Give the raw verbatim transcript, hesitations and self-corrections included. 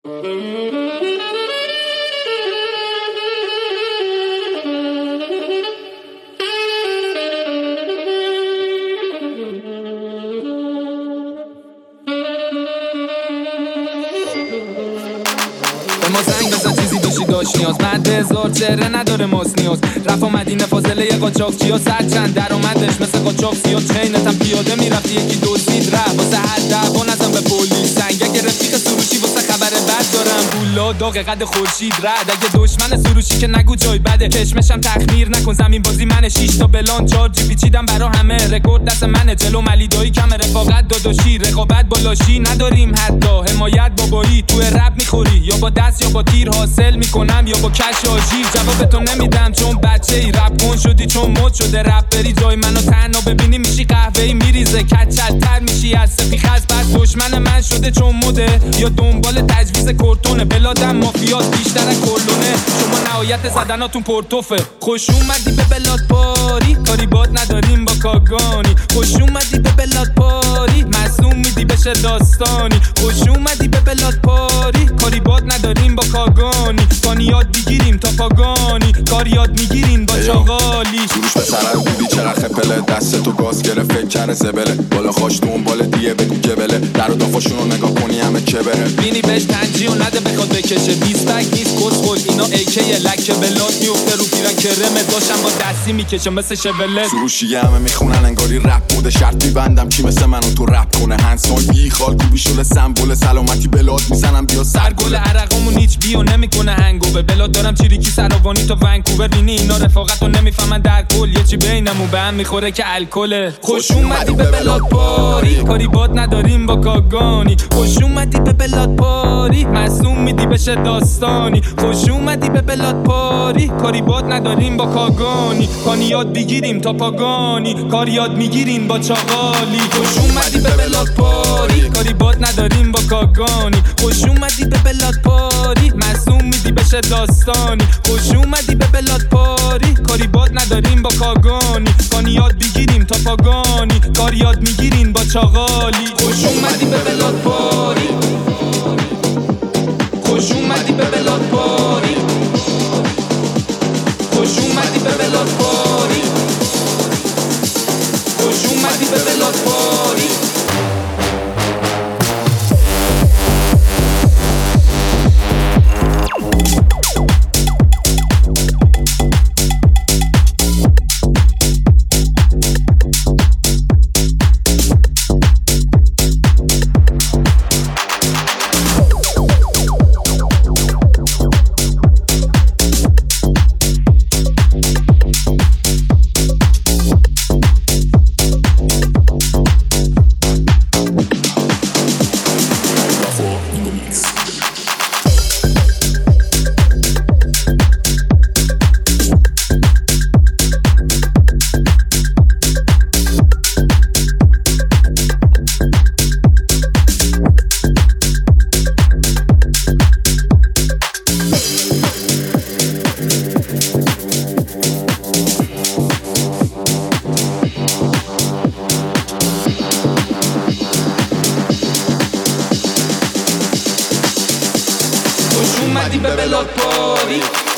ما زنگ بزن چیزی داشتی داشت نیاز بعد هزار چهره نداره ماس نیاز رفا مدینه فاضله یه قاچاق چیا صد چند درآمدش مثل قاچاق سیا چینتم پیاده میرفتی یکی دزدید رفت واسه حد دعوا نزن به پلیس سنگک رفیق سروشی واسه خبر بد دارم بولا داغ قد خورشید رد اگه دشمن سروشی که نگو جای بده کشمشم تخمیر نکن زمین بازی منه شش تا بلان چهار جی پیچیدم برا همه رکورد دست منه جلو ملیدایی کم رفاقت داداشی رقابت بالاشی نداریم حتی حمایت بابایی تو رپ میخوری یا با دست یا با تیر حاصل میکنم یا با کش آژیر جوابتو نمیدم چون بچه ای رپ کن شدی چون مد شده رپ بری جای منو تنها ببینی میشی قهوه‌ای میریزه کچل تر میشی از سپی خز بعد دشمن من شده چون مده یا دنبال تجویز کورتونه بلادم مافیاس بیشتر از کلونه شما نهایت زدناتون پرتوفه خوش اومدی به بلاد پاری کاری باد نداریم با کاگانی خوش اومدی به بلاد پاری معصوم میدی بشه داستانی خوش اومدی به بلاد پاری کاری باد نداریم با کاگانی کانی یاد بگیریم تا پاگانی کار یاد میگیریم با چاقالی سروش به سرم دیدی چرا خپله دستتو گاز گرفت فکر کرده زبله بالا خواش دنبال دیگه بگو گبله در و دافاشونو نگاه کنی همه چه بره بینی بهش تنجی و نده بخواد بکشه بیستک نیست کس خود اینا ایکه لکه بلاد میفته رو پیرن کرمه داشتم با دستی میکشه مثل شوله سروشی همه میخونن انگاری رپ بوده شرط میبندم کی مثل منو تو رپ کنه هنسان بی خال کوبی شده سمبل سلامتی بلاد میزنم بیا سرگل عرقمون هیچ بیو نمیکنه هنگوبه بلاد دارم چیریکی سراوانی تا ونکوور بینی اینا رفاقتو نمیفهمن در کل یه چی بینمون به هم میخوره که الکله خوش اومدی به بلاد پاری کاری باد نداریم با کاگانی خوش اومدی به بلاد پاری معصوم میدی بشه داستانی خوش اومدی به بلاد پاری کاری باد نداریم با کاگانی کانی یاد بگیریم تا پاگانی کار یاد میگیریم با چاقالی خوش اومدی به بلاد پاری کاری باد نداریم با کاگانی خوش اومدی به بلاد پاری معصوم میدی بشه داستانی خوش اومدی به بلاد پاری کاری باد نداریم با کاگانی کانی یاد بگیریم تا پاگانی کار یاد میگیریم با چاقالی خوش اومدی به بلاد پاری خوش اومدی به بلاد پاری خوش اومدی به بلاد پاری خوش اومدی به بلاد پاری خوش اومدی به بلاد پاری